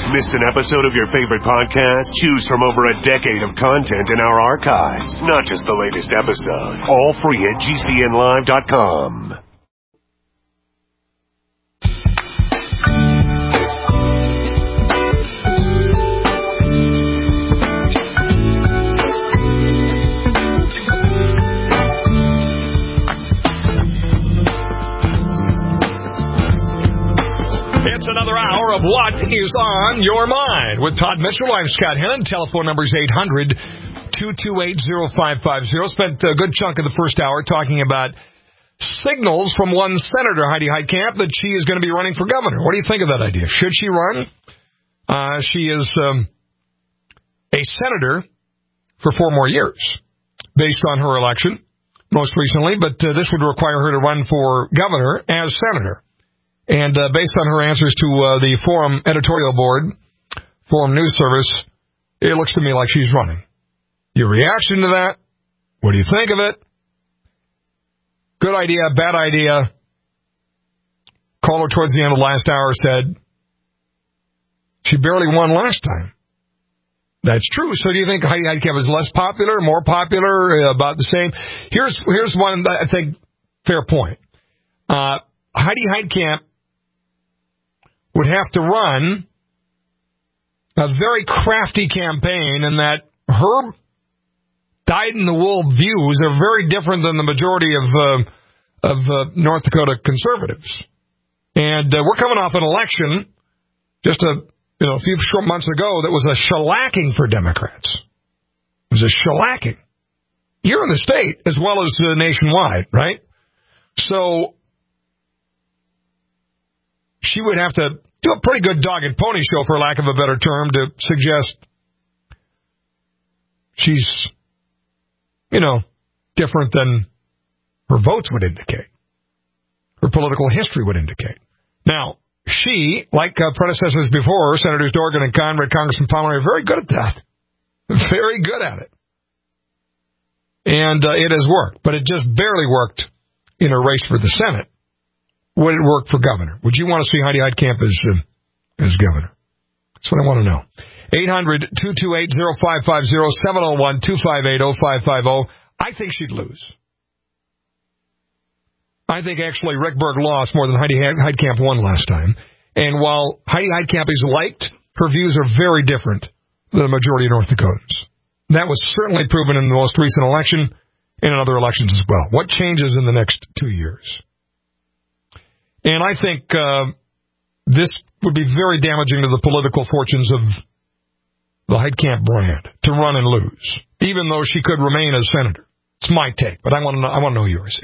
Missed an episode of your favorite podcast? Choose from over a decade of content in our archives. Not just the latest episode. All free at GCNlive.com. It's another hour of What is on Your Mind with Todd Mitchell. I'm Scott Hennon. Telephone number is 800-228-0550. Spent a good chunk of the first hour talking about signals from one Senator, Heidi Heitkamp, that she is going to be running for governor. What do you think of that idea? Should she run? She is a senator for 4 more years based on her election most recently, but this would require her to run for governor as senator. And based on her answers to the Forum editorial board, Forum News Service, it looks to me like she's running. Your reaction to that? What do you think of it? Good idea, bad idea? Caller towards the end of the last hour said she barely won last time. That's true. So do you think Heidi Heitkamp is less popular, more popular, about the same? Here's one, I think, fair point. Heidi Heitkamp would have to run a very crafty campaign in that her dyed-in-the-wool views are very different than the majority of North Dakota conservatives. And we're coming off an election just a few short months ago that was a shellacking for Democrats. It was a shellacking here in the state as well as nationwide, right? So she would have to do a pretty good dog and pony show, for lack of a better term, to suggest she's, different than her votes would indicate, her political history would indicate. Now, she, like predecessors before her, Senators Dorgan and Conrad, Congressman Pomeroy, are very good at that. Very good at it. And it has worked, but it just barely worked in a race for the Senate. Would it work for governor? Would you want to see Heidi Heitkamp as governor? That's what I want to know. 800-228-0550, 701-258-0550. I think she'd lose. I think actually Rick Berg lost more than Heidi Heitkamp won last time. And while Heidi Heitkamp is liked, her views are very different than the majority of North Dakotans. That was certainly proven in the most recent election and in other elections as well. What changes in the next 2 years? And I think this would be very damaging to the political fortunes of the Heitkamp brand to run and lose, even though she could remain as senator. It's my take, but I want to know yours.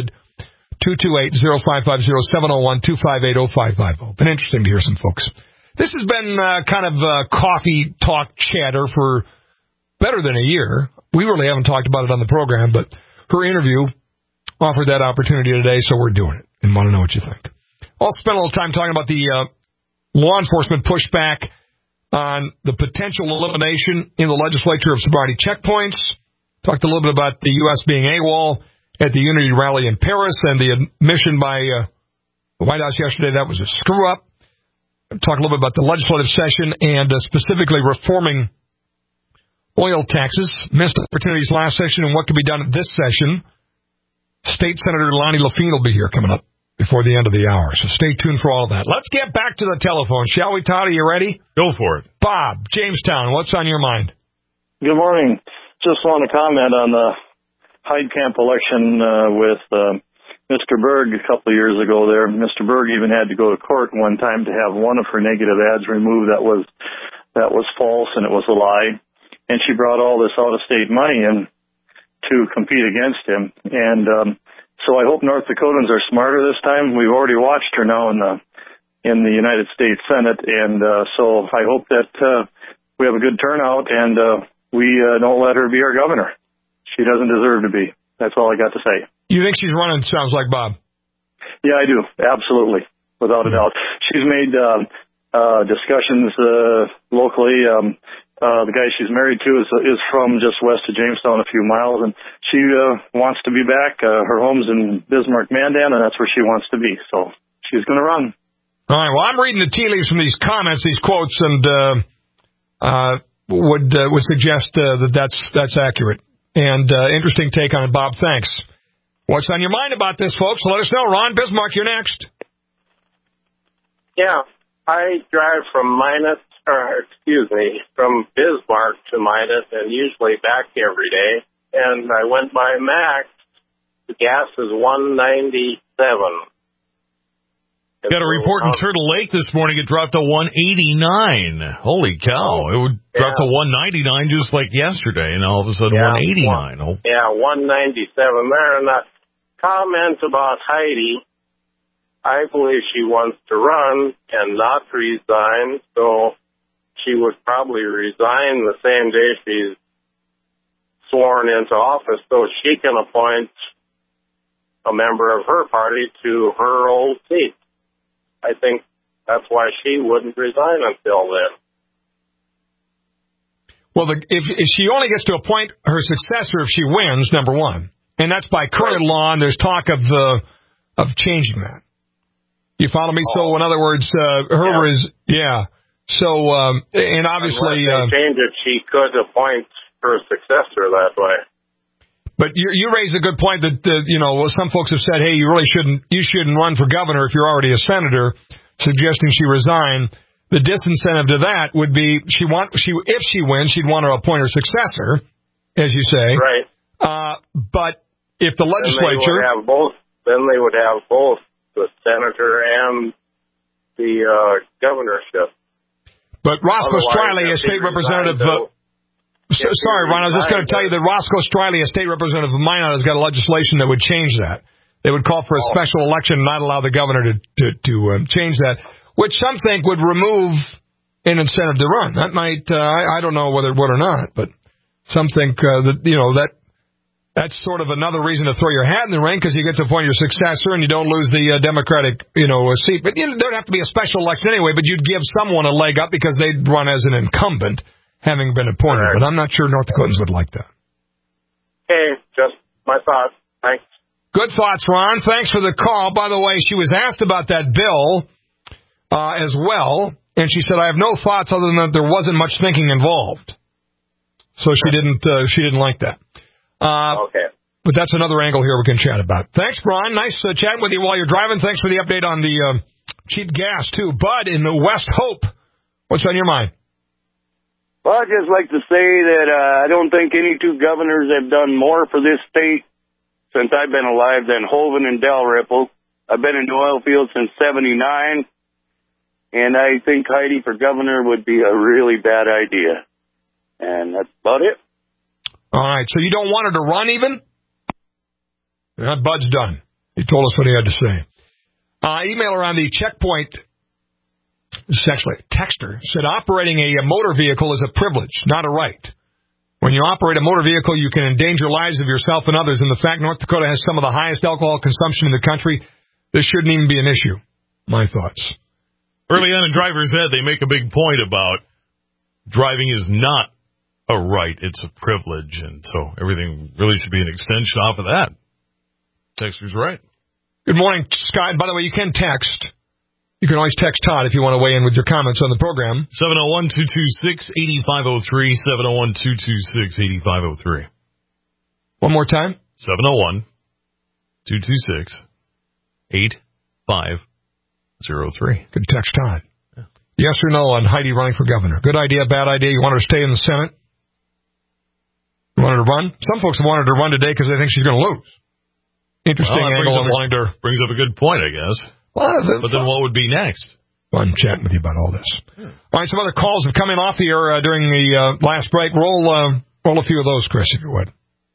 800-228-0550, 701-258-0550. Been interesting to hear some folks. This has been kind of coffee talk chatter for better than a year. We really haven't talked about it on the program, but her interview offered that opportunity today, so we're doing it and want to know what you think. I'll spend a little time talking about the law enforcement pushback on the potential elimination in the legislature of sobriety checkpoints. Talked a little bit about the U.S. being AWOL at the Unity rally in Paris and the admission by the White House yesterday that was a screw-up. Talk a little bit about the legislative session and specifically reforming oil taxes. Missed opportunities last session and what can be done at this session. State Senator Lonnie Lafine will be here coming up before the end of the hour, so stay tuned for all of that. Let's get back to the telephone, shall we, Todd? Are you ready? Go for it. Bob, Jamestown, what's on your mind? Good morning. Just want to comment on the Heitkamp election with Mr. Berg a couple of years ago there. Mr. Berg even had to go to court one time to have one of her negative ads removed that was false and it was a lie. And she brought all this out-of-state money in to compete against him. And so I hope North Dakotans are smarter this time. We've already watched her now in the United States Senate, and so I hope that we have a good turnout and we don't let her be our governor. She doesn't deserve to be. That's all I got to say. You think she's running, sounds like, Bob. Yeah, I do. Absolutely. Without a doubt. She's made discussions locally. The guy she's married to is from just west of Jamestown, a few miles, and she wants to be back. Her home's in Bismarck, Mandan, and that's where she wants to be. So she's going to run. All right, well, I'm reading the tea leaves from these comments, these quotes, and would suggest that's accurate. And interesting take on it, Bob. Thanks. What's on your mind about this, folks? Let us know. Ron Bismarck, you're next. Yeah, I drive from Bismarck to Midas, and usually back every day. And I went by Max. The gas is $1.97. Got a report in Turtle Lake this morning. It dropped to $1.89. Holy cow! It would drop to $1.99 just like yesterday, and all of a sudden $1.89. Yeah, $1.97 there. And that comment about Heidi, I believe she wants to run and not resign, so she would probably resign the same day she's sworn into office, so she can appoint a member of her party to her old seat. I think that's why she wouldn't resign until then. Well, if she only gets to appoint her successor if she wins, number one, and that's by current law, and there's talk of changing that. You follow me? So, in other words, So, and obviously, unless they change it, she could appoint her successor that way. But you raised a good point that some folks have said, hey, you shouldn't run for governor if you're already a senator, suggesting she resign. The disincentive to that would be if she wins, she'd want to appoint her successor, as you say. Right. But if the legislature, then they would have both the senator and the governorship. But Roscoe Striley, a state representative. Sorry, Ron, I was just going to tell you that Roscoe Striley, a state representative of Minot, has got a legislation that would change that. They would call for a special election and not allow the governor to change that, which some think would remove an incentive to run. That might, I don't know whether it would or not, but some think that's sort of another reason to throw your hat in the ring, because you get to appoint your successor and you don't lose the Democratic seat. But there'd have to be a special election anyway, but you'd give someone a leg up because they'd run as an incumbent, having been appointed. Right. But I'm not sure North Dakotans would like that. Okay, just my thoughts. Thanks. Good thoughts, Ron. Thanks for the call. By the way, she was asked about that bill as well, and she said, I have no thoughts other than that there wasn't much thinking involved. So she didn't like that. Okay. But that's another angle here we can chat about. Thanks, Ron. Nice chatting with you while you're driving. Thanks for the update on the cheap gas, too. Bud in the West Hope, what's on your mind? Well, I'd just like to say that I don't think any two governors have done more for this state since I've been alive than Hoeven and Dalrymple. I've been in the oil field since '79, and I think Heidi for governor would be a really bad idea. And that's about it. All right, so you don't want her to run even? Bud's done. He told us what he had to say. Email around the checkpoint. This is actually a texter, said operating a motor vehicle is a privilege, not a right. When you operate a motor vehicle, you can endanger lives of yourself and others, and the fact North Dakota has some of the highest alcohol consumption in the country, this shouldn't even be an issue. My thoughts. Early on in Driver's Ed, they make a big point about driving is not a right, it's a privilege, and so everything really should be an extension off of that. Texter's right. Good morning, Scott. By the way, you can text. You can always text Todd if you want to weigh in with your comments on the program. 701-226-8503, 701-226-8503. One more time. 701-226-8503. Good text Todd. Yeah. Yes or no on Heidi running for governor? Good idea, bad idea? You want her to stay in the Senate? You want her to run? Some folks have wanted her to run today because they think she's going to lose. Interesting angle on wanting to... Brings up a good point, I guess. But then what would be next? Fun chatting with you about all this. All right, some other calls have come in off here during the last break. Roll a few of those, Chris, if you would.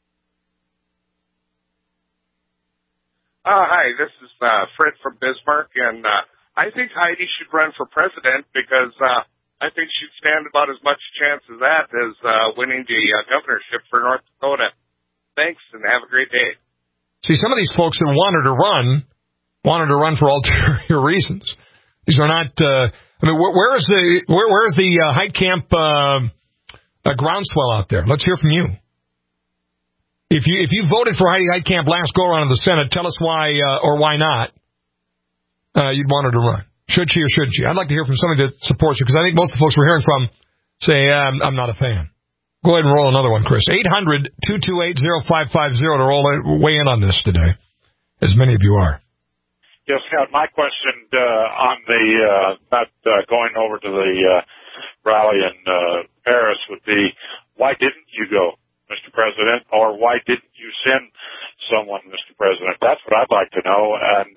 Hi, this is Fred from Bismarck, and I think Heidi should run for president because I think she'd stand about as much chance as that as winning the governorship for North Dakota. Thanks, and have a great day. See, some of these folks that wanted to run for ulterior reasons. These are not. Where's the Heitkamp groundswell out there? Let's hear from you. If you voted for Heidi Heitkamp last go around in the Senate, tell us why or why not you'd want her to run. Should she or shouldn't she? I'd like to hear from somebody that supports you, because I think most of the folks we're hearing from say, I'm not a fan. Go ahead and roll another one, Chris. 800-228-0550 to weigh in on this today, as many of you are. Yes, Scott, my question on the not going over to the rally in Paris would be, why didn't you go, Mr. President, or why didn't you send someone, Mr. President? That's what I'd like to know. And,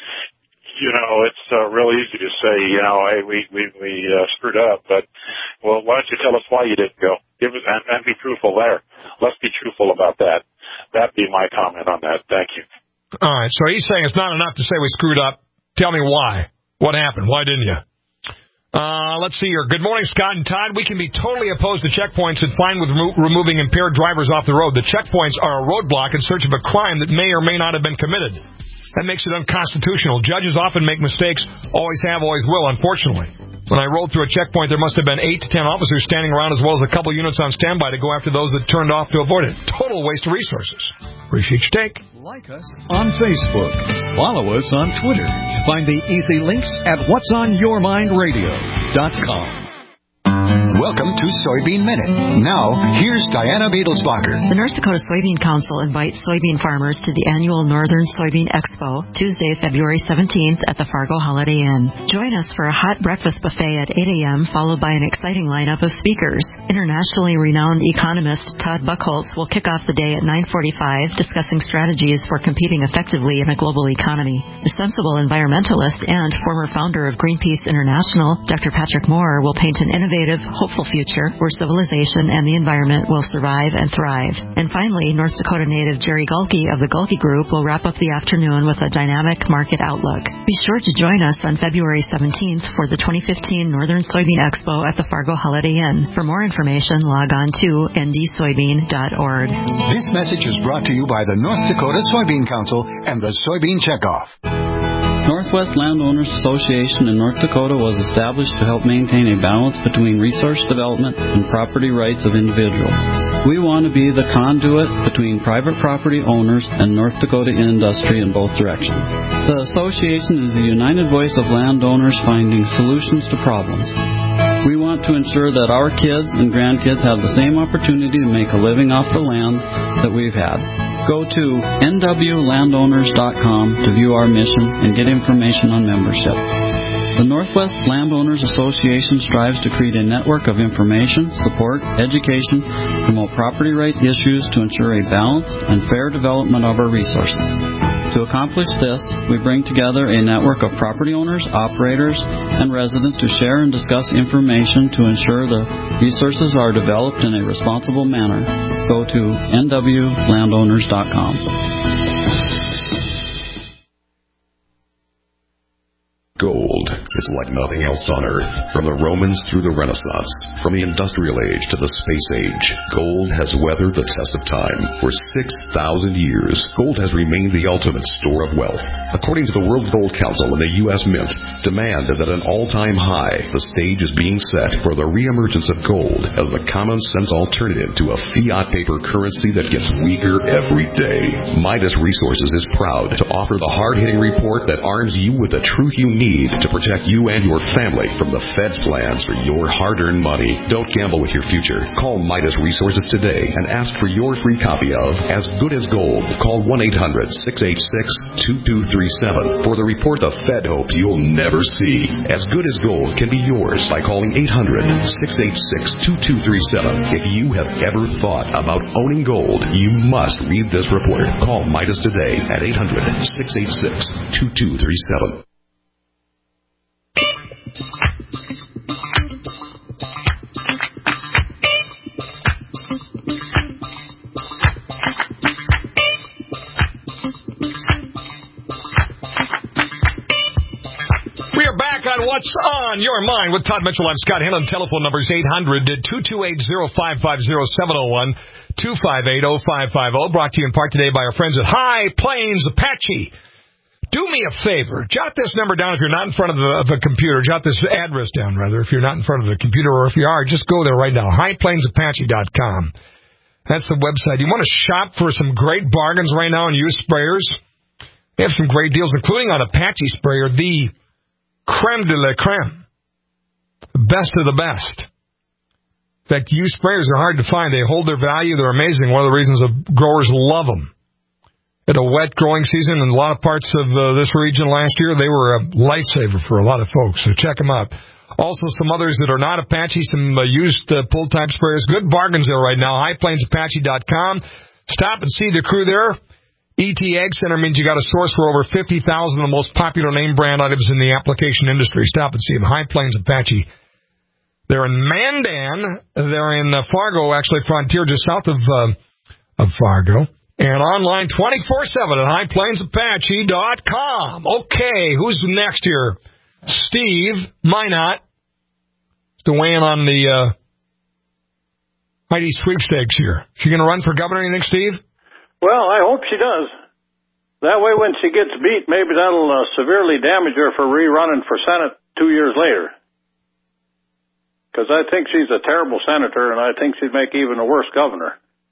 it's real easy to say, hey, we screwed up, but, well, why don't you tell us why you didn't go? Give us, and be truthful there. Let's be truthful about that. That'd be my comment on that. Thank you. All right, so he's saying it's not enough to say we screwed up. Tell me why. What happened? Why didn't you? Let's see here. Good morning, Scott and Todd. We can be totally opposed to checkpoints and fine with removing impaired drivers off the road. The checkpoints are a roadblock in search of a crime that may or may not have been committed. That makes it unconstitutional. Judges often make mistakes, always have, always will, unfortunately. When I rolled through a checkpoint, there must have been 8 to 10 officers standing around, as well as a couple units on standby to go after those that turned off to avoid it. Total waste of resources. Appreciate your take. Like us on Facebook. Follow us on Twitter. Find the easy links at whatsonyourmindradio.com. Welcome to Soybean Minute. Now, here's Diana Beadlesbacher. The North Dakota Soybean Council invites soybean farmers to the annual Northern Soybean Expo, Tuesday, February 17th at the Fargo Holiday Inn. Join us for a hot breakfast buffet at 8 a.m., followed by an exciting lineup of speakers. Internationally renowned economist Todd Buchholz will kick off the day at 9:45, discussing strategies for competing effectively in a global economy. The sensible environmentalist and former founder of Greenpeace International, Dr. Patrick Moore, will paint an innovative, hopeful future where civilization and the environment will survive and thrive. And finally, North Dakota native Jerry Gulke of the Gulke Group will wrap up the afternoon with a dynamic market outlook. Be sure to join us on February 17th for the 2015 Northern Soybean Expo at the Fargo Holiday Inn. For more information, log on to ndsoybean.org. This message is brought to you by the North Dakota Soybean Council and the Soybean Checkoff. Northwest Landowners Association in North Dakota was established to help maintain a balance between resource development and property rights of individuals. We want to be the conduit between private property owners and North Dakota industry in both directions. The association is the united voice of landowners finding solutions to problems. We want to ensure that our kids and grandkids have the same opportunity to make a living off the land that we've had. Go to nwlandowners.com to view our mission and get information on membership. The Northwest Landowners Association strives to create a network of information, support, education, promote property rights issues to ensure a balanced and fair development of our resources. To accomplish this, we bring together a network of property owners, operators, and residents to share and discuss information to ensure the resources are developed in a responsible manner. Go to nwlandowners.com. Gold is like nothing else on Earth. From the Romans through the Renaissance, from the Industrial Age to the Space Age, gold has weathered the test of time. For 6,000 years, gold has remained the ultimate store of wealth. According to the World Gold Council and the U.S. Mint, demand is at an all-time high. The stage is being set for the reemergence of gold as the common-sense alternative to a fiat paper currency that gets weaker every day. Midas Resources is proud to offer the hard-hitting report that arms you with the truth you need to protect you and your family from the Fed's plans for your hard-earned money. Don't gamble with your future. Call Midas Resources today and ask for your free copy of As Good as Gold. Call 1-800-686-2237 for the report the Fed hopes you'll never see. As Good as Gold can be yours by calling 800-686-2237. If you have ever thought about owning gold, you must read this report. Call Midas today at 800-686-2237. We are back on What's on Your Mind with Todd Mitchell. I'm Scott Hanlon. Telephone number is 800-228-0550, 701-258-0550. Brought to you in part today by our friends at High Plains Apache. Do me a favor. Jot this number down if you're not in front of a computer. Jot this address down, rather, if you're not in front of the computer, or if you are, just go there right now. HighPlainsApache.com. That's the website. You want to shop for some great bargains right now on used sprayers? They have some great deals, including on Apache Sprayer, the creme de la creme. The best of the best. In fact, used sprayers are hard to find. They hold their value. They're amazing. One of the reasons growers love them. At a wet growing season in a lot of parts of this region last year, they were a lifesaver for a lot of folks. So check them out. Also, some others that are not Apache, some used pull-type sprayers. Good bargains there right now. HighPlainsApache.com. Stop and see the crew there. ET Ag Center means you got a source for over 50,000 of the most popular name brand items in the application industry. Stop and see them. High Plains Apache. They're in Mandan. They're in Fargo, actually, Frontier, just south of Fargo. And online 24/7 at HighPlainsApache.com. Okay, who's next here? Steve Minot to weigh in on the Heidi sweepstakes here. She going to run for governor, you think, Steve? Well, I hope she does. That way when she gets beat, maybe that'll severely damage her for rerunning for Senate 2 years later. Because I think she's a terrible senator, and I think she'd make even a worse governor.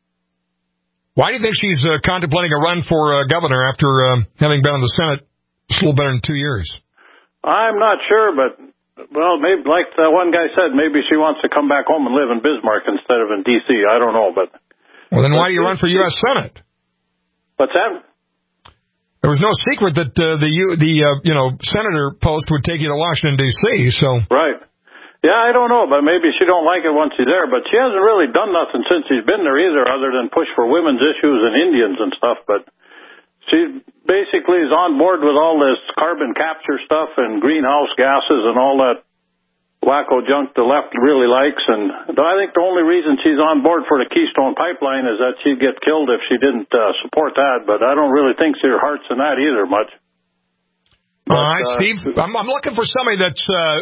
Why do you think she's contemplating a run for governor after having been in the Senate a little better than 2 years? I'm not sure, but, well, maybe like the one guy said, maybe she wants to come back home and live in Bismarck instead of in D.C. I don't know, but... Well, then why do you run for U.S. Senate? What's that? There was no secret that the senator post would take you to Washington, D.C., so... Right. Yeah, I don't know, but maybe she don't like it once she's there. But she hasn't really done nothing since she's been there either, other than push for women's issues and Indians and stuff. But she basically is on board with all this carbon capture stuff and greenhouse gases and all that wacko junk the left really likes. And I think the only reason she's on board for the Keystone Pipeline is that she'd get killed if she didn't support that. But I don't really think her heart's in that either much. All right, Steve, I'm looking for somebody that's,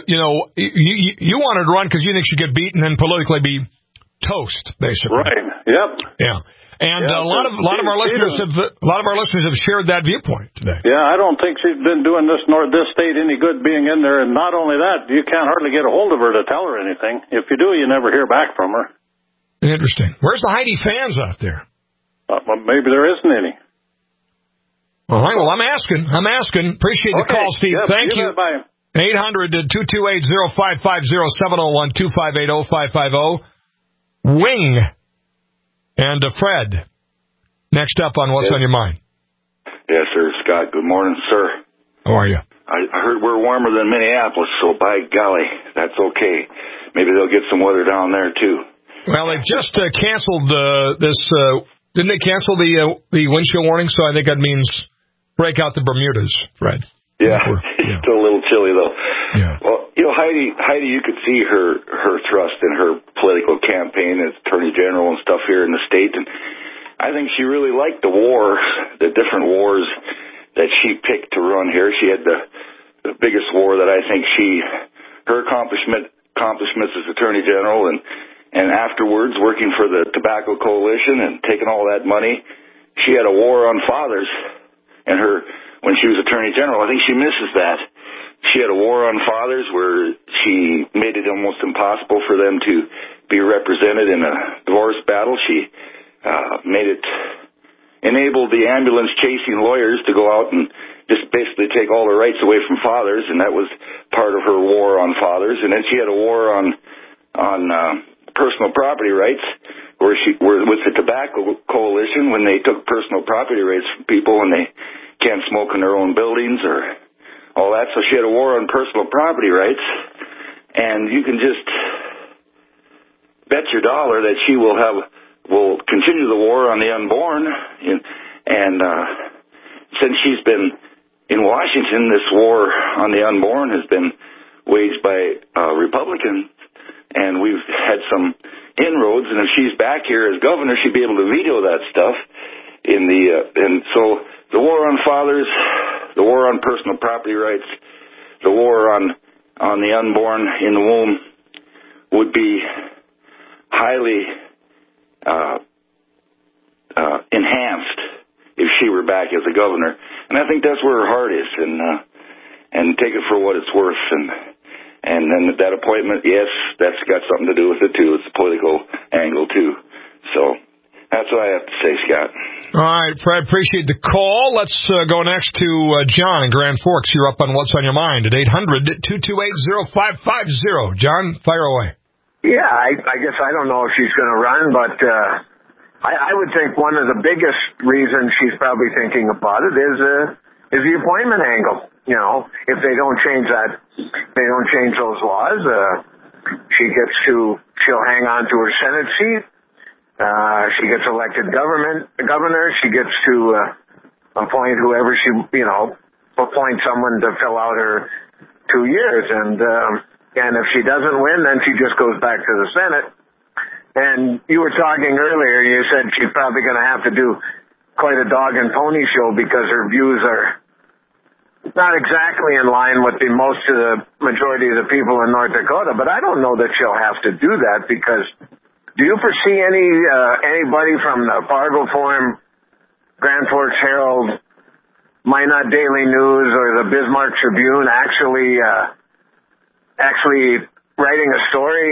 you want her to run because you think she'd get beaten and politically be toast, basically. Right. Yep. Yeah. And a lot of our listeners have shared that viewpoint today. Yeah, I don't think she's been doing this state any good being in there. And not only that, you can't hardly get a hold of her to tell her anything. If you do, you never hear back from her. Interesting. Where's the Heidi fans out there? Well, maybe there isn't any. All right, well, I'm asking. Appreciate the call, Steve. Yep, thank you. Bye. 800-228-0550, 701-258-0550. Wing and Fred. Next up on What's on Your Mind. Yes, sir. Scott, good morning, sir. How are you? I heard we're warmer than Minneapolis, so by golly, that's okay. Maybe they'll get some weather down there, too. Well, they just canceled this. Didn't they cancel the wind chill warning? So I think that means break out the Bermudas, Fred. Yeah, it's still a little chilly, though. Yeah. Well, Heidi, you could see her thrust in her political campaign as Attorney General and stuff here in the state, and I think she really liked the different wars that she picked to run here. She had the biggest war that I think her accomplishments as Attorney General, and afterwards working for the Tobacco Coalition and taking all that money. She had a war on fathers, and when she was Attorney General, I think she misses that. She had a war on fathers where she made it almost impossible for them to be represented in a divorce battle. She enabled the ambulance chasing lawyers to go out and just basically take all the rights away from fathers, and that was part of her war on fathers. And then she had a war on personal property rights, where with the Tobacco Coalition, when they took personal property rights from people and they can't smoke in their own buildings or all that. So she had a war on personal property rights, and you can just bet your dollar that she will continue the war on the unborn. And since she's been in Washington, this war on the unborn has been waged by Republicans, and we've had some inroads. And if she's back here as governor, she'd be able to veto that stuff. And so the war on fathers, the war on personal property rights, the war on the unborn in the womb would be highly enhanced if she were back as a governor. And I think that's where her heart is, and take it for what it's worth. And then that appointment, yes, that's got something to do with it too. It's a political angle too. So that's what I have to say, Scott. All right, Fred, appreciate the call. Let's go next to John in Grand Forks. You're up on What's on Your Mind at 800-228-0550. John, fire away. Yeah, I guess I don't know if she's going to run, but I would think one of the biggest reasons she's probably thinking about it is the appointment angle. You know, if they don't change those laws, she'll hang on to her Senate seat. She gets elected governor. She gets to appoint whoever appoint someone to fill out her 2 years. And if she doesn't win, then she just goes back to the Senate. And you were talking earlier, you said she's probably going to have to do quite a dog and pony show because her views are not exactly in line with the majority of the people in North Dakota. But I don't know that she'll have to do that because do you foresee anybody from the Fargo Forum, Grand Forks Herald, Minot Daily News, or the Bismarck Tribune actually writing a story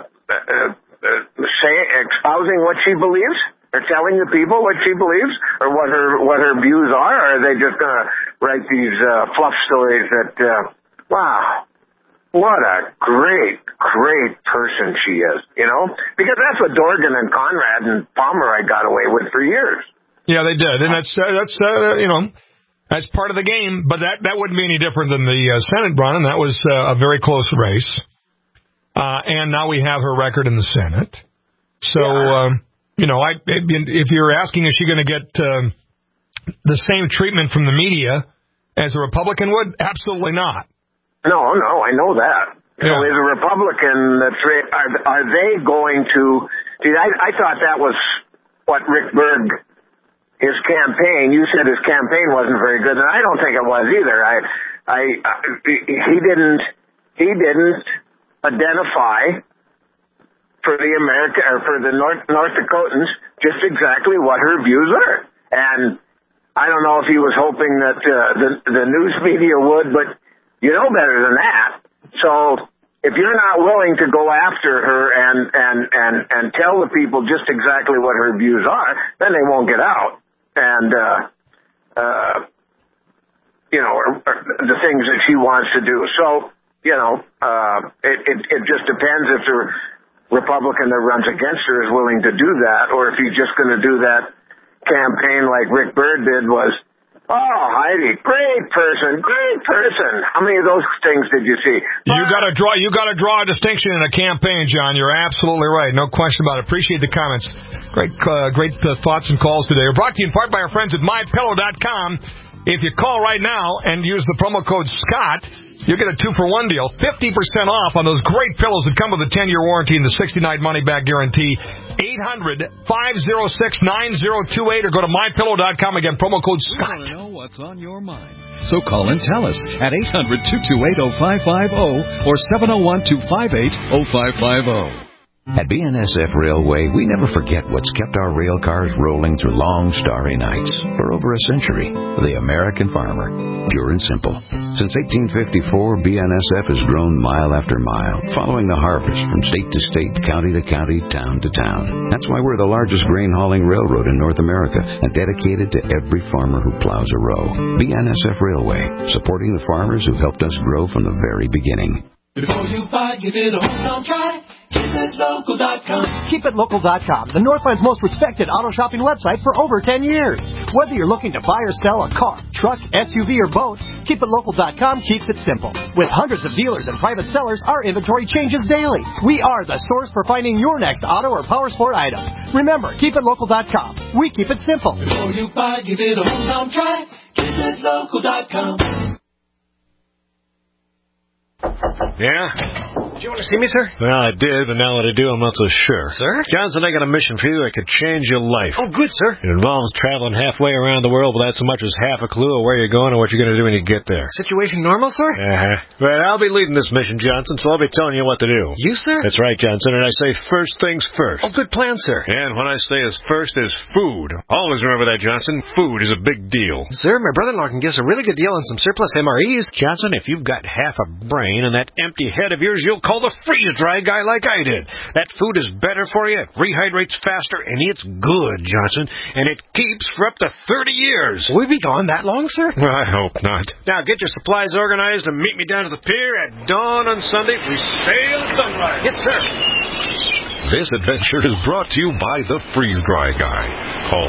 espousing what she believes, or telling the people what she believes, or what her views are? Or are they just going to write these fluff stories that, wow, what a great person she is, you know? Because that's what Dorgan and Conrad and Pomeroy got away with for years. Yeah, they did, and that's that's part of the game. But that wouldn't be any different than the Senate run, and that was a very close race. And now we have her record in the Senate. So, if you're asking, is she going to get the same treatment from the media as a Republican would? Absolutely not. No, I know that. Yeah. So as a Republican, are they going to... See, I thought that was what Rick Berg, his campaign, you said his campaign wasn't very good, and I don't think it was either. He didn't identify for the North Dakotans just exactly what her views are. And I don't know if he was hoping that the news media would, but you know better than that. So if you're not willing to go after her and tell the people just exactly what her views are, then they won't get out. And the things that she wants to do. So it just depends if the Republican that runs against her is willing to do that, or if he's just going to do that campaign like Rick Byrd did was, oh, Heidi, great person. How many of those things did you see? You got to draw a distinction in a campaign, John. You're absolutely right. No question about it. Appreciate the comments. Great thoughts and calls today. We're brought to you in part by our friends at MyPillow.com. If you call right now and use the promo code Scott, you'll get a 2-for-1 deal, 50% off on those great pillows that come with a 10-year warranty and the 69 money-back guarantee. 800-506-9028 or go to MyPillow.com. Again, promo code Scott. We want to know what's on your mind. So call and tell us at 800-228-0550 or 701-258-0550. At BNSF Railway, we never forget what's kept our rail cars rolling through long, starry nights for over a century. The American farmer, pure and simple. Since 1854, BNSF has grown mile after mile, following the harvest from state to state, county to county, town to town. That's why we're the largest grain hauling railroad in North America and dedicated to every farmer who plows a row. BNSF Railway, supporting the farmers who helped us grow from the very beginning. Before you buy, give it a hometown try. KeepItLocal.com. KeepItLocal.com, the Northland's most respected auto shopping website for over 10 years. Whether you're looking to buy or sell a car, truck, SUV, or boat, KeepItLocal.com keeps it simple. With hundreds of dealers and private sellers, our inventory changes daily. We are the source for finding your next auto or power sport item. Remember, KeepItLocal.com. We keep it simple. Before you buy, give it a hometown try. KeepItLocal.com. Yeah? Did you want to see me, sir? Well, I did, but now that I do, I'm not so sure. Sir? Johnson, I got a mission for you that could change your life. Oh, good, sir. It involves traveling halfway around the world without so much as half a clue of where you're going or what you're going to do when you get there. Situation normal, sir? Right, I'll be leading this mission, Johnson, so I'll be telling you what to do. You, sir? That's right, Johnson, and I say first things first. Oh, good plan, sir. And when I say as first is food. Always remember that, Johnson. Food is a big deal. Sir, my brother-in-law can give us a really good deal on some surplus MREs. Johnson, if you've got half a brain and that empty head of yours, you'll call call the freeze-dry guy like I did. That food is better for you, it rehydrates faster, and it's good, Johnson. And it keeps for up to 30 years. Will we be gone that long, sir? Well, I hope not. Now, get your supplies organized and meet me down to the pier at dawn on Sunday. We sail at sunrise. Yes, sir. This adventure is brought to you by the Freeze Dry Guy. Call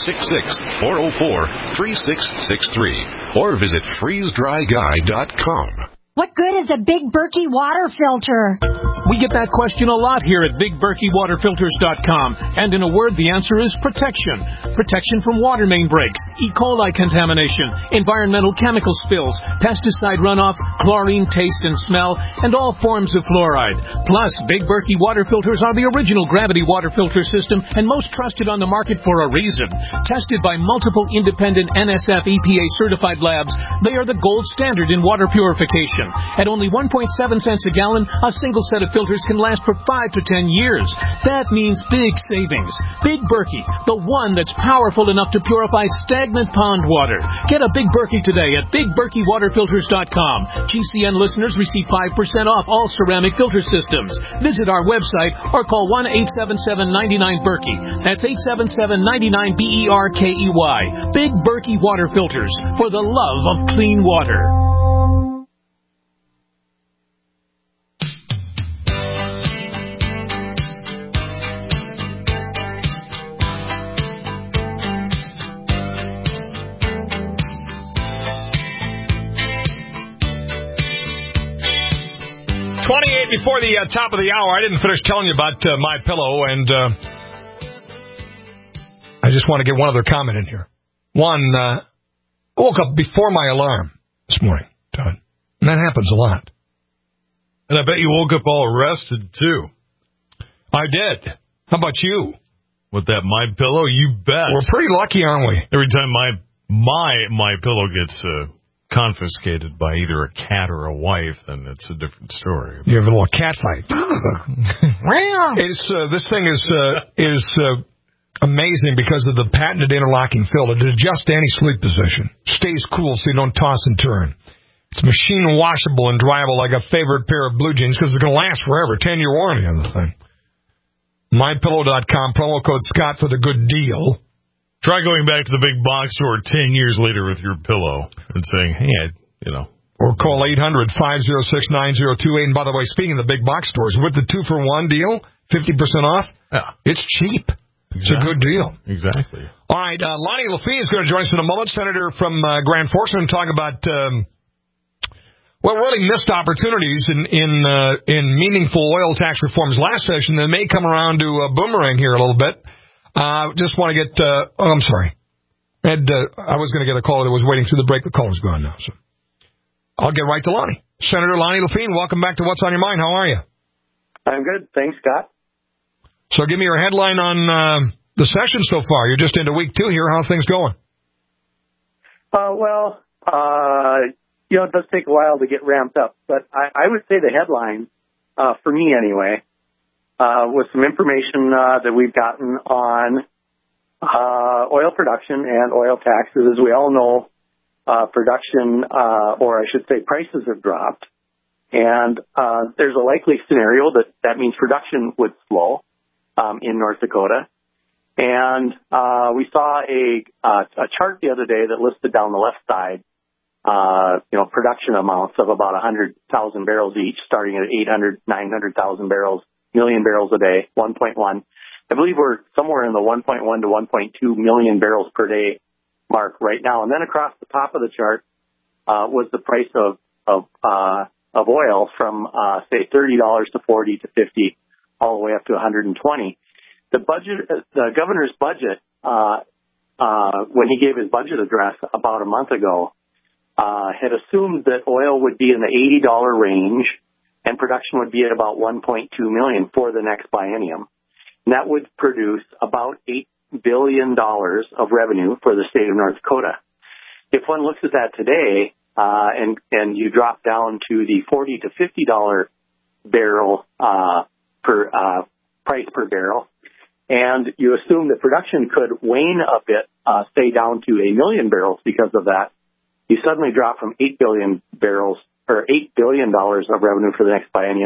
866-404-3663 or visit freezedryguy.com. What good is a Big Berkey water filter? We get that question a lot here at BigBerkeyWaterFilters.com. And in a word, the answer is protection. Protection from water main breaks, E. coli contamination, environmental chemical spills, pesticide runoff, chlorine taste and smell, and all forms of fluoride. Plus, Big Berkey water filters are the original gravity water filter system and most trusted on the market for a reason. Tested by multiple independent NSF EPA certified labs, they are the gold standard in water purification. At only 1.7 cents a gallon, a single set of filters can last for 5 to 10 years. That means big savings. Big Berkey, the one that's powerful enough to purify stagnant pond water. Get a Big Berkey today at BigBerkeyWaterFilters.com. GCN listeners receive 5% off all ceramic filter systems. Visit our website or call 1-877-99-BERKEY. That's 877-99-BERKEY. Big Berkey Water Filters, for the love of clean water. 28 before the top of the hour. I didn't finish telling you about MyPillow, and I just want to get one other comment in here. One, I woke up before my alarm this morning, Todd, and that happens a lot. And I bet you woke up all rested, too. I did. How about you? With that MyPillow, you bet. We're pretty lucky, aren't we? Every time my pillow gets confiscated by either a cat or a wife, then it's a different story. You have a little cat fight. This thing is amazing because of the patented interlocking filter. It adjusts to any sleep position. Stays cool so you don't toss and turn. It's machine washable and dryable like a favorite pair of blue jeans because it's going to last forever. 10-year warranty on the thing. MyPillow.com, promo code Scott for the good deal. Try going back to the big box store 10 years later with your pillow and saying, hey, Or call 800-506-9028. And by the way, speaking of the big box stores, with the 2-for-1 deal, 50% off, it's cheap. Exactly. It's a good deal. Exactly. All right, Lonnie Lafayette is going to join us in a moment. Senator from Grand Forks, and talk about, really missed opportunities in meaningful oil tax reforms last session that may come around to boomerang here a little bit. Just want to get, I'm sorry. I was going to get a call that was waiting through the break. The caller's gone now, so I'll get right to Lonnie. Senator Lonnie Lafayette, welcome back to What's on Your Mind. How are you? I'm good. Thanks, Scott. So give me your headline on the session so far. You're just into week 2 here. How are things going? It does take a while to get ramped up, but I would say the headline, for me anyway, was some information that we've gotten on oil production and oil taxes. As we all know, production, or I should say prices have dropped. And there's a likely scenario that means production would slow in North Dakota. And we saw a chart the other day that listed down the left side, production amounts of about 100,000 barrels each, starting at 800, 900,000 barrels, million barrels a day, 1.1. I believe we're somewhere in the 1.1 to 1.2 million barrels per day mark right now. And then across the top of the chart was the price of oil from, say, $30 to 40 to 50, all the way up to 120. The governor's budget, when he gave his budget address about a month ago, had assumed that oil would be in the $80 range and production would be at about 1.2 million for the next biennium. And that would produce about $8 billion of revenue for the state of North Dakota. If one looks at that today, and you drop down to the $40 to $50 barrel per price per barrel, and you assume that production could wane a bit, stay down to 1 million barrels because of that, you suddenly drop from $8 billion of revenue for the next biennium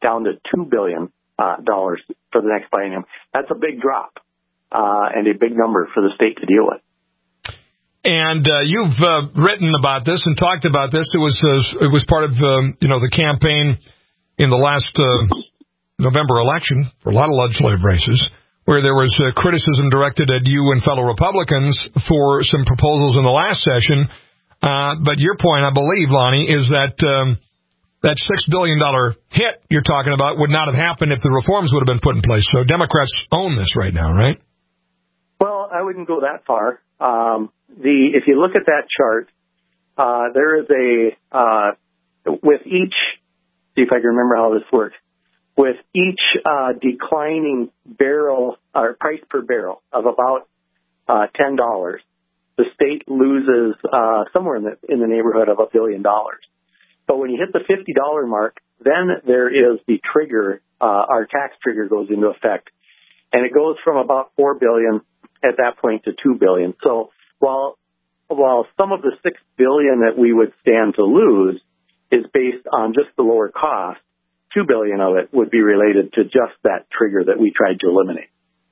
down to $2 billion for the next biennium. That's a big drop and a big number for the state to deal with. And you've written about this and talked about this. It was part of the campaign in the last November election for a lot of legislative races, where there was criticism directed at you and fellow Republicans for some proposals in the last session. But your point, I believe, Lonnie, is that that $6 billion hit you're talking about would not have happened if the reforms would have been put in place. So Democrats own this right now, right? Well, I wouldn't go that far. If you look at that chart, there is with each, see if I can remember how this works, with each declining barrel or price per barrel of about $10, the state loses somewhere in the neighborhood of $1 billion. But when you hit the $50 mark, then there is the trigger, our tax trigger goes into effect, and it goes from about $4 billion at that point to $2 billion. So while some of the $6 billion that we would stand to lose is based on just the lower cost, $2 billion of it would be related to just that trigger that we tried to eliminate.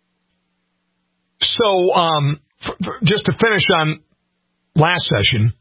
So just to finish on last session,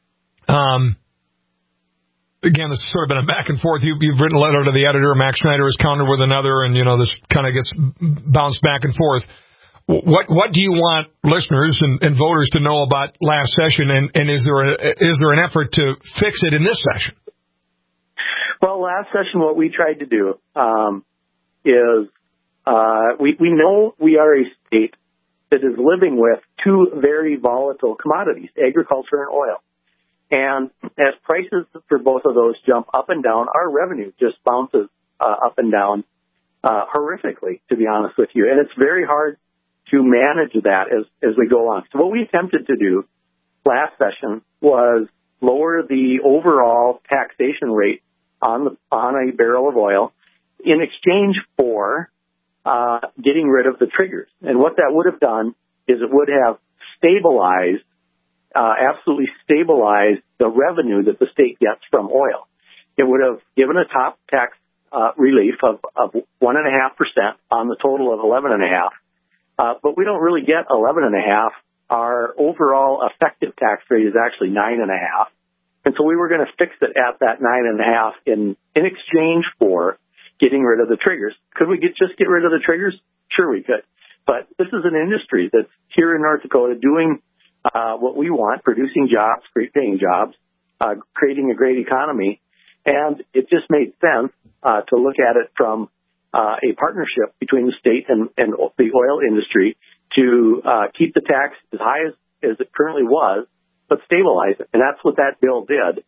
again, this has sort of been a back and forth. You've written a letter to the editor. Max Schneider has countered with another, and this kind of gets bounced back and forth. What do you want listeners and voters to know about last session, and is there an effort to fix it in this session? Well, last session, what we tried to do is we know we are a state that is living with two very volatile commodities, agriculture and oil. And as prices for both of those jump up and down, our revenue just bounces up and down horrifically, to be honest with you. And it's very hard to manage that as we go on. So what we attempted to do last session was lower the overall taxation rate on a barrel of oil in exchange for getting rid of the triggers. And what that would have done is it would have stabilized, absolutely stabilized the revenue that the state gets from oil. It would have given a top tax relief of 1.5% on the total of 11.5%. But we don't really get 11.5%. Our overall effective tax rate is actually 9.5%. And so we were going to fix it at that 9.5% in exchange for getting rid of the triggers. Could we just get rid of the triggers? Sure, we could. But this is an industry that's here in North Dakota doing what we want, producing jobs, great paying jobs, creating a great economy. And it just made sense to look at it from a partnership between the state and the oil industry to keep the tax as high as it currently was, but stabilize it. And that's what that bill did.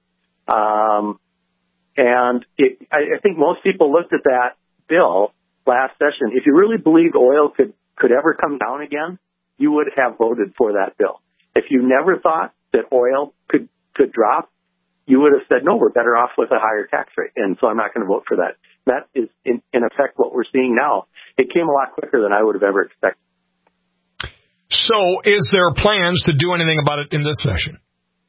And I think most people looked at that bill last session. If you really believed oil could ever come down again, you would have voted for that bill. If you never thought that oil could drop, you would have said, no, we're better off with a higher tax rate. And so I'm not going to vote for that. That is, in effect, what we're seeing now. It came a lot quicker than I would have ever expected. So is there plans to do anything about it in this session?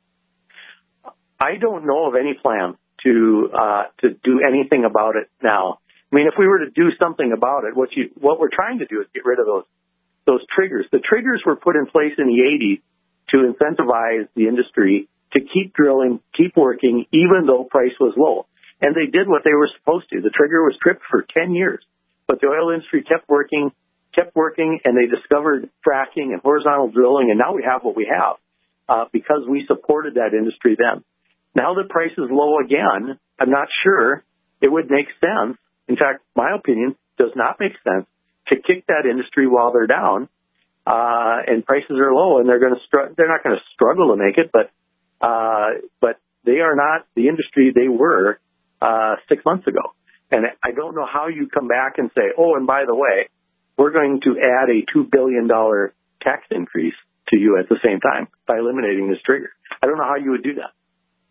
I don't know of any plan to do anything about it now. I mean, if we were to do something about it, what we're trying to do is get rid of those triggers. The triggers were put in place in the 80s to incentivize the industry to keep drilling, keep working, even though price was low. And they did what they were supposed to. The trigger was tripped for 10 years, but the oil industry kept working, and they discovered fracking and horizontal drilling, and now we have what we have because we supported that industry then. Now the price is low again. I'm not sure it would make sense. In fact, my opinion does not make sense to kick that industry while they're down and prices are low, and they're not going to struggle to make it, but they are not the industry they were 6 months ago. And I don't know how you come back and say, oh, and by the way, we're going to add a $2 billion tax increase to you at the same time by eliminating this trigger. I don't know how you would do that.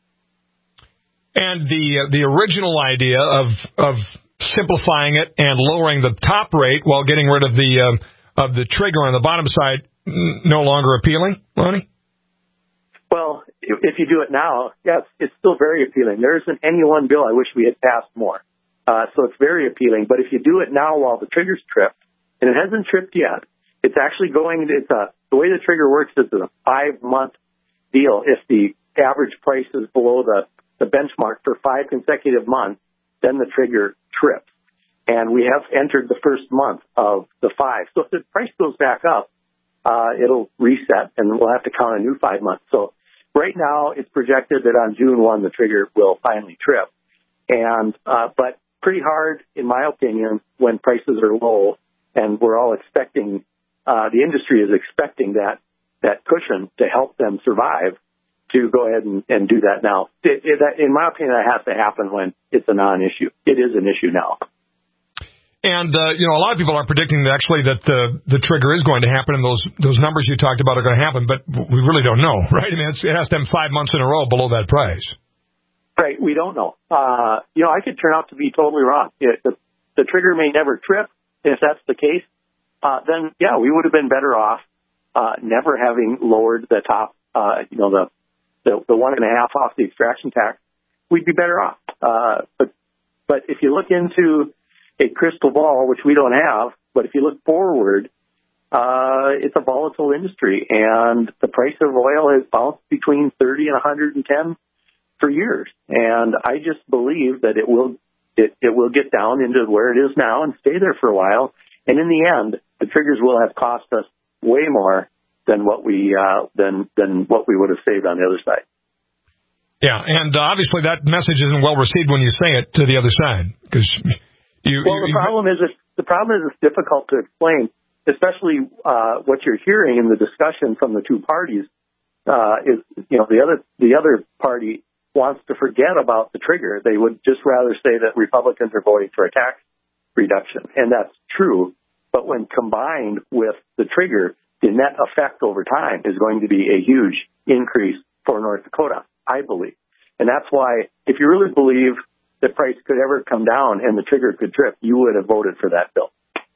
And the original idea of simplifying it and lowering the top rate while getting rid of the trigger on the bottom side no longer appealing, Lonnie? Well, if you do it now, yes, it's still very appealing. There isn't any one bill I wish we had passed more. So it's very appealing. But if you do it now while the trigger's tripped, and it hasn't tripped yet, it's actually the way the trigger works is a 5-month deal. If the average price is below the benchmark for 5 consecutive months, then the trigger trips. And we have entered the first month of the 5. So if the price goes back up, it'll reset, and we'll have to count a new 5 months. So right now, it's projected that on June 1, the trigger will finally trip. And but pretty hard, in my opinion, when prices are low, and we're all expecting, the industry is expecting that cushion to help them survive, to go ahead and do that now. In my opinion, that has to happen when it's a non-issue. It is an issue now. And, a lot of people are predicting actually that the trigger is going to happen, and those numbers you talked about are going to happen, but we really don't know, right? I mean, it has to have 5 months in a row below that price. Right, we don't know. I could turn out to be totally wrong. The trigger may never trip. If that's the case, then, yeah, we would have been better off never having lowered the top, the 1.5 off the extraction tax. We'd be better off. But if you look into a crystal ball, which we don't have, but if you look forward, it's a volatile industry, and the price of oil has bounced between 30 and 110 for years. And I just believe that it will get down into where it is now and stay there for a while. And in the end, the triggers will have cost us way more than what we would have saved on the other side. Yeah, and obviously that message isn't well received when you say it to the other side, because the problem is it's difficult to explain, especially what you're hearing in the discussion from the two parties. Is the other party wants to forget about the trigger. They would just rather say that Republicans are voting for a tax reduction, and that's true. But when combined with the trigger, the net effect over time is going to be a huge increase for North Dakota, I believe. And that's why, if you really believe the price could ever come down and the trigger could trip, you would have voted for that bill.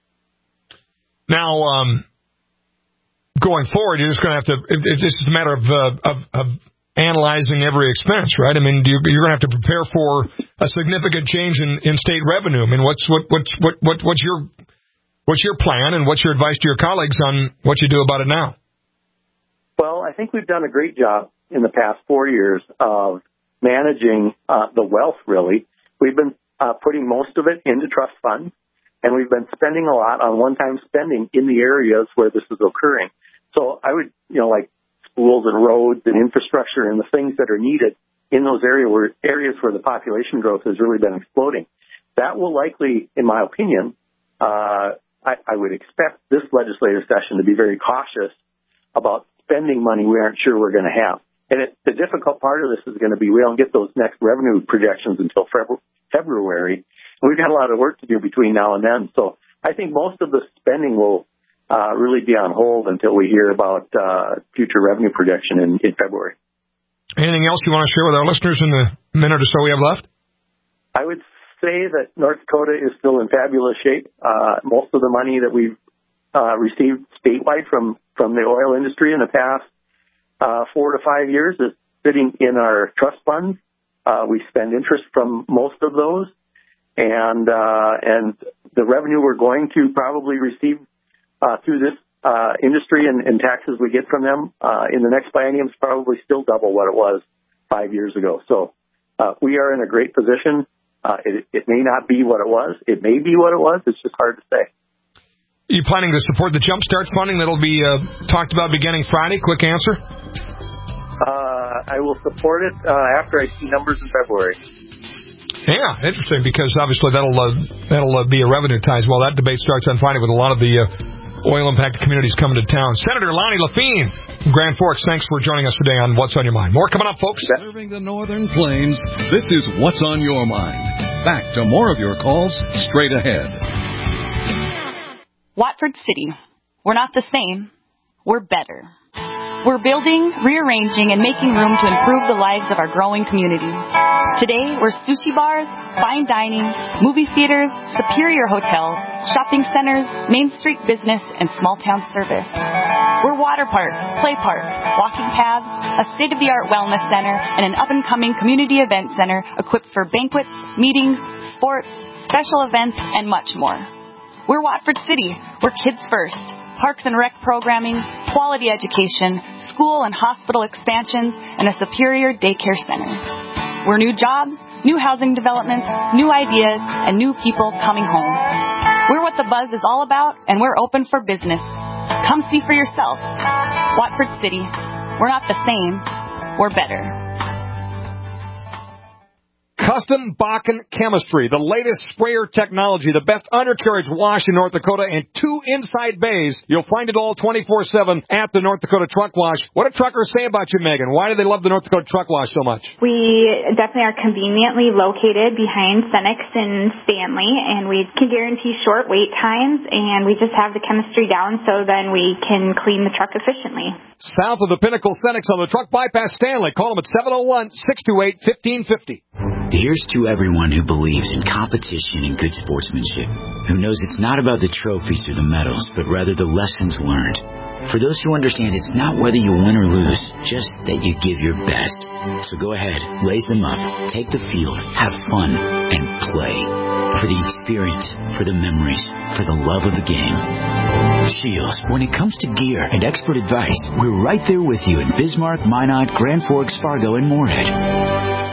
Now, going forward, you're just going to have to, it's just a matter of analyzing every expense, right? I mean, you're going to have to prepare for a significant change in state revenue. I mean, what's your plan, and what's your advice to your colleagues on what you do about it now? Well, I think we've done a great job in the past 4 years of managing the wealth, really. We've been putting most of it into trust funds, and we've been spending a lot on one-time spending in the areas where this is occurring. So I would, like schools and roads and infrastructure and the things that are needed in those areas where the population growth has really been exploding. That will likely, in my opinion, I would expect this legislative session to be very cautious about spending money we aren't sure we're going to have. And the difficult part of this is going to be we don't get those next revenue projections until February. And we've got a lot of work to do between now and then. So I think most of the spending will really be on hold until we hear about future revenue projection in February. Anything else you want to share with our listeners in the minute or so we have left? I would say that North Dakota is still in fabulous shape. Most of the money that we've received statewide from the oil industry in the past 4 to 5 years is sitting in our trust funds. We spend interest from most of those, and the revenue we're going to probably receive through this industry and taxes we get from them in the next biennium is probably still double what it was 5 years ago. So we are in a great position. It may not be what it was. It may be what it was. It's just hard to say. Are you planning to support the Jumpstart funding that'll be talked about beginning Friday? Quick answer. I will support it after I see numbers in February. Yeah, interesting, because obviously that'll be a revenue tie as well. That debate starts on Friday with a lot of the oil-impacted communities coming to town. Senator Lonnie Lafine from Grand Forks, thanks for joining us today on What's on Your Mind. More coming up, folks. Serving the Northern Plains, this is What's on Your Mind. Back to more of your calls straight ahead. Watford City. We're not the same. We're better. We're building, rearranging, and making room to improve the lives of our growing community. Today, we're sushi bars, fine dining, movie theaters, superior hotels, shopping centers, Main Street business, and small-town service. We're water parks, play parks, walking paths, a state-of-the-art wellness center, and an up-and-coming community event center equipped for banquets, meetings, sports, special events, and much more. We're Watford City. We're kids first. Parks and rec programming, quality education, school and hospital expansions, and a superior daycare center. We're new jobs, new housing developments, new ideas, and new people coming home. We're what the buzz is all about, and we're open for business. Come see for yourself. Watford City. We're not the same. We're better. Custom Bakken Chemistry, the latest sprayer technology, the best undercarriage wash in North Dakota, and 2 inside bays. You'll find it all 24/7 at the North Dakota Truck Wash. What do truckers say about you, Megan? Why do they love the North Dakota Truck Wash so much? We definitely are conveniently located behind Cenex and Stanley, and we can guarantee short wait times, and we just have the chemistry down so then we can clean the truck efficiently. South of the Pinnacle Cenex on the Truck Bypass Stanley. Call them at 701-628-1550. Here's to everyone who believes in competition and good sportsmanship, who knows it's not about the trophies or the medals, but rather the lessons learned. For those who understand it's not whether you win or lose, just that you give your best. So go ahead, lace them up, take the field, have fun, and play. For the experience, for the memories, for the love of the game. Shields, when it comes to gear and expert advice, we're right there with you in Bismarck, Minot, Grand Forks, Fargo, and Moorhead.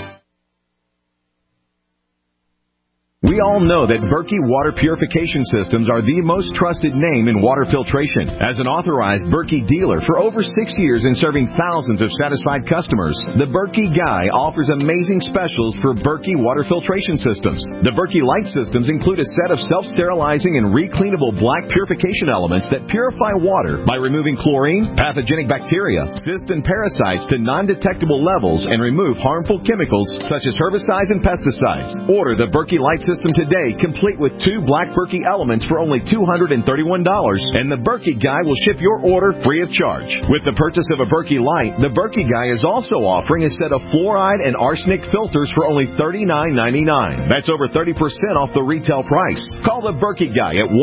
We all know that Berkey Water Purification Systems are the most trusted name in water filtration. As an authorized Berkey dealer for over 6 years and serving thousands of satisfied customers, the Berkey Guy offers amazing specials for Berkey Water Filtration Systems. The Berkey Light Systems include a set of self-sterilizing and recleanable black purification elements that purify water by removing chlorine, pathogenic bacteria, cysts, and parasites to non-detectable levels and remove harmful chemicals such as herbicides and pesticides. Order the Berkey Light System today, complete with 2 black Berkey elements for only $231, and the Berkey Guy will ship your order free of charge. With the purchase of a Berkey Light, the Berkey Guy is also offering a set of fluoride and arsenic filters for only $39.99. That's over 30% off the retail price. Call the Berkey Guy at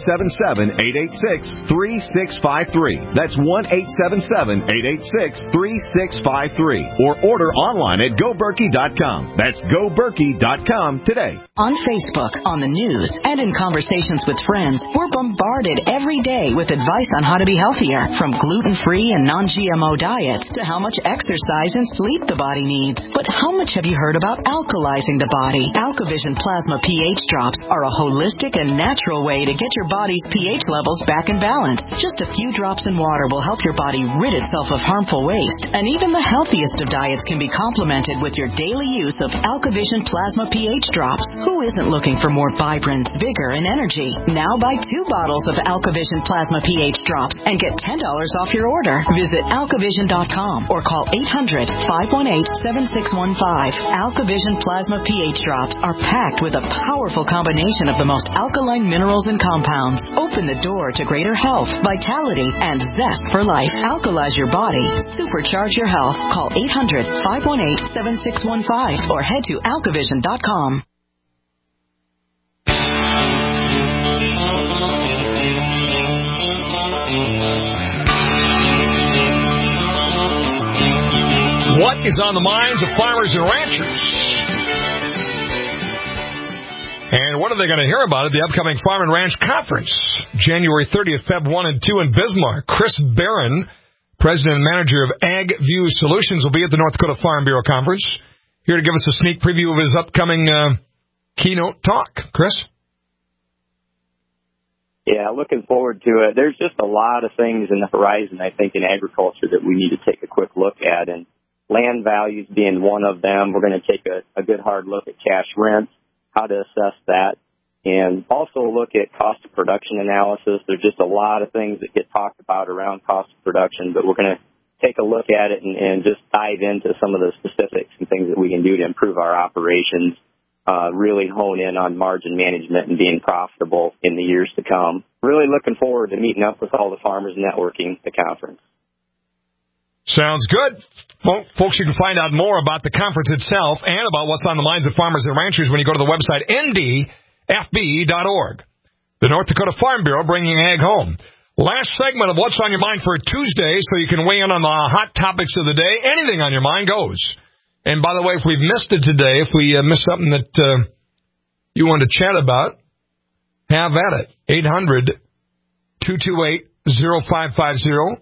1-877-886-3653. That's 1-877-886-3653. Or order online at GoBerkey.com. That's GoBerkey.com today. On Facebook, on the news, and in conversations with friends, we're bombarded every day with advice on how to be healthier, from gluten-free and non-GMO diets to how much exercise and sleep the body needs. But how much have you heard about alkalizing the body? AlkaVision Plasma pH Drops are a holistic and natural way to get your body's pH levels back in balance. Just a few drops in water will help your body rid itself of harmful waste, and even the healthiest of diets can be complemented with your daily use of AlkaVision Plasma pH Drops. Who isn't looking for more vibrance, vigor, and energy? Now buy 2 bottles of AlkaVision Plasma pH Drops and get $10 off your order. Visit alkavision.com or call 800-518-7615. AlkaVision Plasma pH Drops are packed with a powerful combination of the most alkaline minerals and compounds. Open the door to greater health, vitality, and zest for life. Alkalize your body. Supercharge your health. Call 800-518-7615 or head to alkavision.com. What is on the minds of farmers and ranchers? And what are they going to hear about at the upcoming Farm and Ranch Conference? January 30th, Feb 1 and 2 in Bismarck. Chris Barron, President and Manager of Ag View Solutions, will be at the North Dakota Farm Bureau Conference. Here to give us a sneak preview of his upcoming keynote talk. Chris? Yeah, looking forward to it. There's just a lot of things in the horizon, I think, in agriculture that we need to take a quick look at, and land values being one of them. We're going to take a good hard look at cash rents, how to assess that, and also look at cost of production analysis. There's just a lot of things that get talked about around cost of production, but we're going to take a look at it and just dive into some of the specifics and things that we can do to improve our operations, really hone in on margin management and being profitable in the years to come. Really looking forward to meeting up with all the farmers and networking at the conference. Sounds good. Folks, you can find out more about the conference itself and about what's on the minds of farmers and ranchers when you go to the website ndfb.org. The North Dakota Farm Bureau bringing ag home. Last segment of What's on Your Mind for Tuesday, so you can weigh in on the hot topics of the day. Anything on your mind goes. And by the way, if we've missed it today, if we missed something that you want to chat about, have at it. 800-228-0550.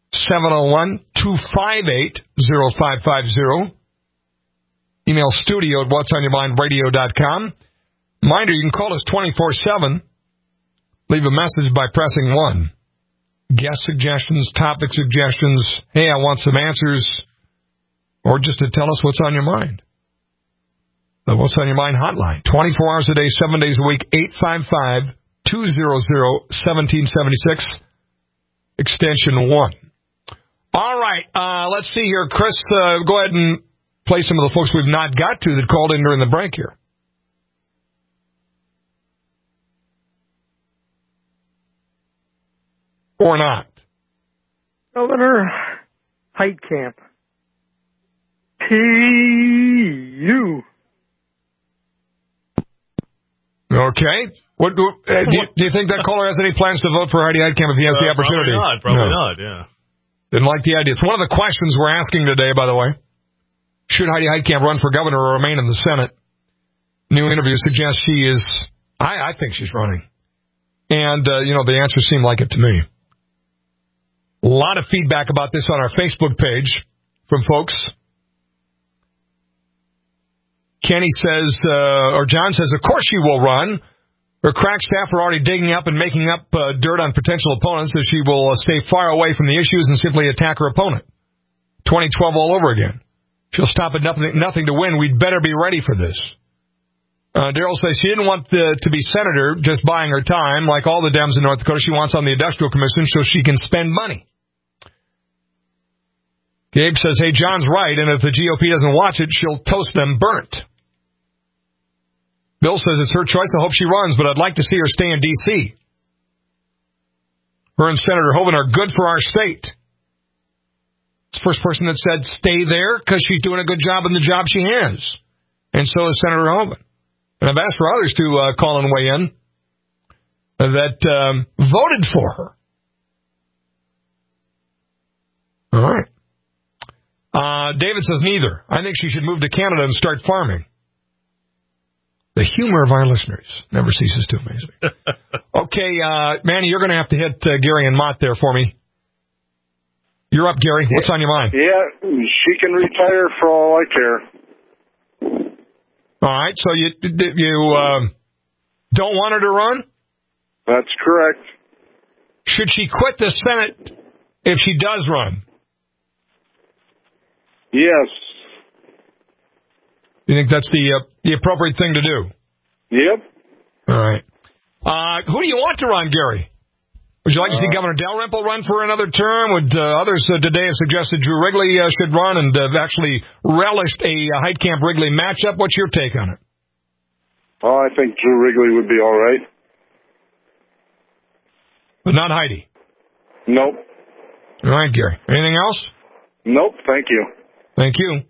701-258-0550. Email studio at whatsonyourmindradio.com. Reminder, you can call us 24/7. Leave a message by pressing 1. Guest suggestions, topic suggestions. Hey, I want some answers. Or just to tell us what's on your mind. The What's on Your Mind hotline. 24 hours a day, 7 days a week, 855-200-1776, extension 1. All right, let's see here. Chris, go ahead and play some of the folks we've not got to that called in during the break here. Or not. Governor Heitkamp. P.U. Okay. What do you think that caller has any plans to vote for Heidi Heitkamp if he has the opportunity? Probably not, yeah. Didn't like the idea. It's one of the questions we're asking today, by the way. Should Heidi Heitkamp run for governor or remain in the Senate? New interview suggests she is. I think she's running. And, the answer seemed like it to me. A lot of feedback about this on our Facebook page from folks. Kenny says, or John says, of course she will run. Her crack staff are already digging up and making up dirt on potential opponents, so she will stay far away from the issues and simply attack her opponent. 2012 all over again. She'll stop at nothing to win. We'd better be ready for this. Daryl says she didn't want to be senator, just buying her time. Like all the Dems in North Dakota, she wants on the Industrial Commission so she can spend money. Gabe says, hey, John's right, and if the GOP doesn't watch it, she'll toast them burnt. Bill says it's her choice. I hope she runs, but I'd like to see her stay in D.C. Her and Senator Hoeven are good for our state. It's the first person that said stay there because she's doing a good job in the job she has. And so is Senator Hoeven. And I've asked for others to call and weigh in that voted for her. All right. David says neither. I think she should move to Canada and start farming. The humor of our listeners never ceases to amaze me. Okay, Manny, you're going to have to hit Gary and Mott there for me. You're up, Gary. What's on your mind? Yeah, she can retire for all I care. All right, so you don't want her to run? That's correct. Should she quit the Senate if she does run? Yes. You think that's the appropriate thing to do? Yep. All right. Who do you want to run, Gary? Would you like to see Governor Dalrymple run for another term? Would others today have suggested Drew Wrigley should run and actually relished a Heitkamp-Wrigley matchup? What's your take on it? Oh, I think Drew Wrigley would be all right. But not Heidi? Nope. All right, Gary. Anything else? Nope, thank you. Thank you.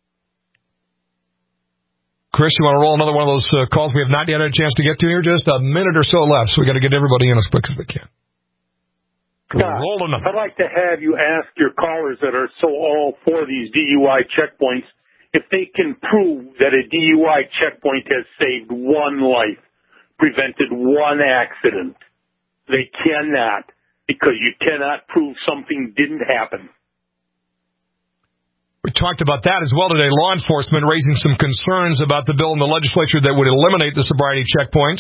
Chris, you want to roll another one of those calls we have not yet had a chance to get to here? Just a minute or so left, so we got to get everybody in as quick as we can. I'd like to have you ask your callers that are so all for these DUI checkpoints if they can prove that a DUI checkpoint has saved one life, prevented one accident. They cannot, because you cannot prove something didn't happen. We talked about that as well today. Law enforcement raising some concerns about the bill in the legislature that would eliminate the sobriety checkpoints.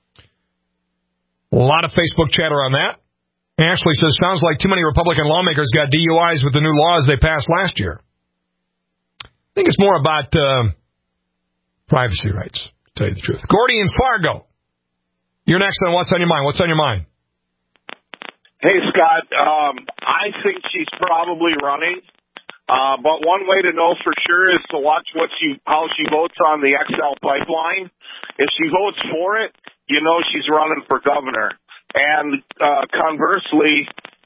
A lot of Facebook chatter on that. Ashley says, sounds like too many Republican lawmakers got DUIs with the new laws they passed last year. I think it's more about privacy rights, to tell you the truth. Gordy in Fargo. You're next on What's on Your Mind. What's on your mind? Hey, Scott. I think she's probably running. But one way to know for sure is to watch how she votes on the XL pipeline. If she votes for it, you know she's running for governor. And conversely,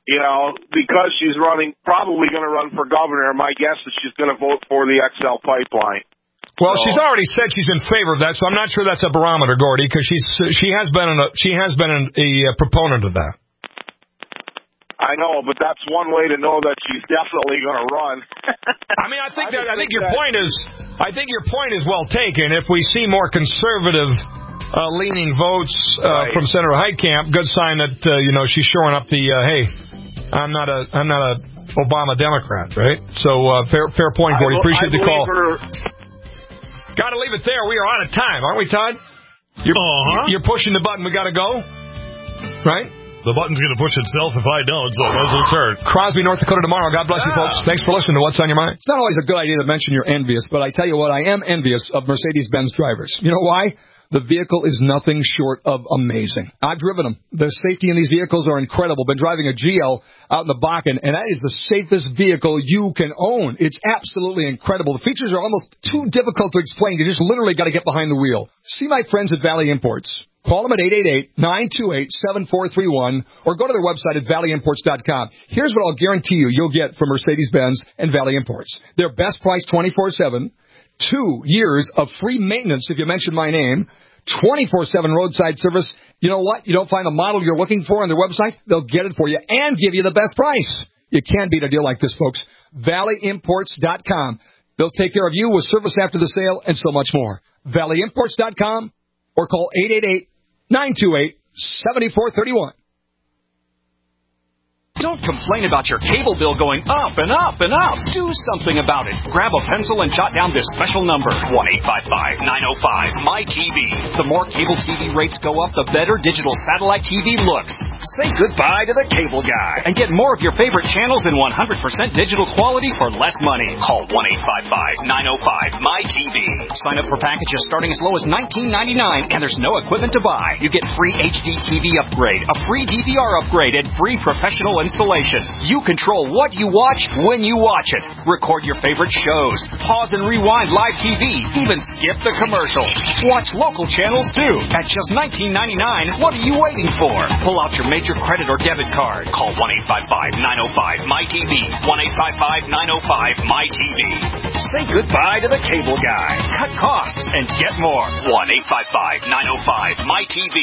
because she's probably going to run for governor, my guess is she's going to vote for the XL pipeline. Well, she's already said she's in favor of that, so I'm not sure that's a barometer, Gordy, because she has been a proponent of that. I know, but that's one way to know that she's definitely going to run. I mean, I think your point is well taken. If we see more conservative leaning votes from Senator Heitkamp, good sign that she's showing up the hey, I'm not a Obama Democrat, right? So fair point, Gordy. Appreciate the call. Got to leave it there. We are out of time, aren't we, Todd? You're pushing the button. We got to go, right? The button's going to push itself if I don't, so might as well start. Crosby, North Dakota tomorrow. God bless you, folks. Thanks for listening to What's on Your Mind. It's not always a good idea to mention you're envious, but I tell you what, I am envious of Mercedes-Benz drivers. You know why? The vehicle is nothing short of amazing. I've driven them. The safety in these vehicles are incredible. Been driving a GL out in the Bakken, and that is the safest vehicle you can own. It's absolutely incredible. The features are almost too difficult to explain. You just literally got to get behind the wheel. See my friends at Valley Imports. Call them at 888-928-7431 or go to their website at valleyimports.com. Here's what I'll guarantee you'll get from Mercedes-Benz and Valley Imports. Their best price 24/7, 2 years of free maintenance if you mention my name, 24/7 roadside service. You know what? You don't find the model you're looking for on their website, they'll get it for you and give you the best price. You can't beat a deal like this, folks. valleyimports.com. They'll take care of you with service after the sale and so much more. valleyimports.com or call 888-928-7431. Don't complain about your cable bill going up and up and up. Do something about it. Grab a pencil and jot down this special number, 1-855-905-MY-TV. The more cable TV rates go up, the better digital satellite TV looks. Say goodbye to the cable guy and get more of your favorite channels in 100% digital quality for less money. Call 1-855-905-MY-TV. Sign up for packages starting as low as $19.99, and there's no equipment to buy. You get free HD TV upgrade, a free DVR upgrade, and free professional installation. You control what you watch when you watch it. Record your favorite shows. Pause and rewind live TV. Even skip the commercials. Watch local channels too. At just $19.99, what are you waiting for? Pull out your major credit or debit card. Call 1-855-905-MY-TV. 1-855-905-MY-TV. Say goodbye to the cable guy. Cut costs and get more. 1-855-905-MY-TV.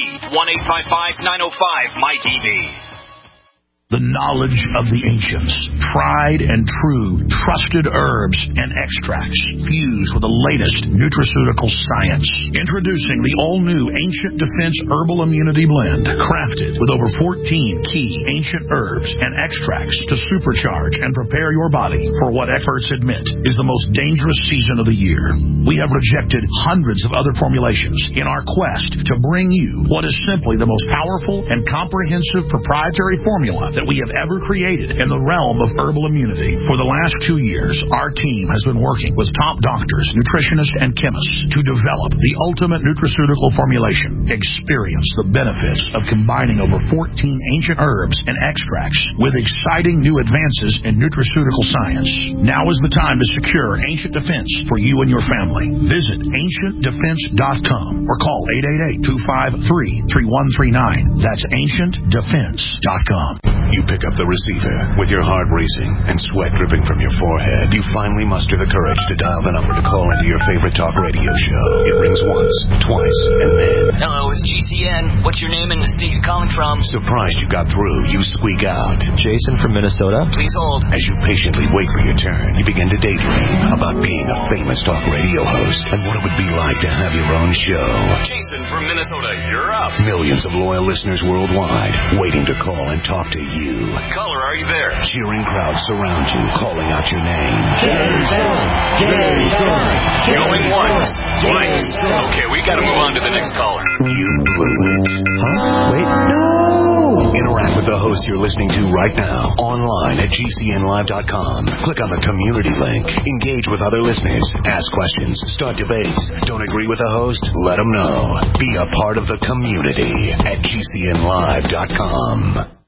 1-855-905-MY-TV. The knowledge of the ancients, tried and true, trusted herbs and extracts fused with the latest nutraceutical science. Introducing the all-new Ancient Defense Herbal Immunity Blend, crafted with over 14 key ancient herbs and extracts to supercharge and prepare your body for what experts admit is the most dangerous season of the year. We have rejected hundreds of other formulations in our quest to bring you what is simply the most powerful and comprehensive proprietary formula that we have ever created in the realm of herbal immunity. For the last 2 years, our team has been working with top doctors, nutritionists, and chemists to develop the ultimate nutraceutical formulation. Experience the benefits of combining over 14 ancient herbs and extracts with exciting new advances in nutraceutical science. Now is the time to secure Ancient Defense for you and your family. Visit AncientDefense.com or call 888-253-3139. That's AncientDefense.com. You pick up the receiver with your heart racing and sweat dripping from your forehead. You finally muster the courage to dial the number to call into your favorite talk radio show. It rings once, twice, and then... Hello, it's GCN. What's your name and the state you're calling from? Surprised you got through, you squeak out. Jason from Minnesota. Please hold. As you patiently wait for your turn, you begin to daydream about being a famous talk radio host and what it would be like to have your own show. Jason from Minnesota, you're up. Millions of loyal listeners worldwide waiting to call and talk to you. Caller, are you there? Cheering crowds surround you, calling out your name. Jason! Jason! Going once, twice. Okay, we gotta move on to the next caller. You blew it. Huh? Wait, no! Interact with the host you're listening to right now, online at GCNlive.com. Click on the community link. Engage with other listeners. Ask questions. Start debates. Don't agree with the host? Let them know. Be a part of the community at GCNlive.com.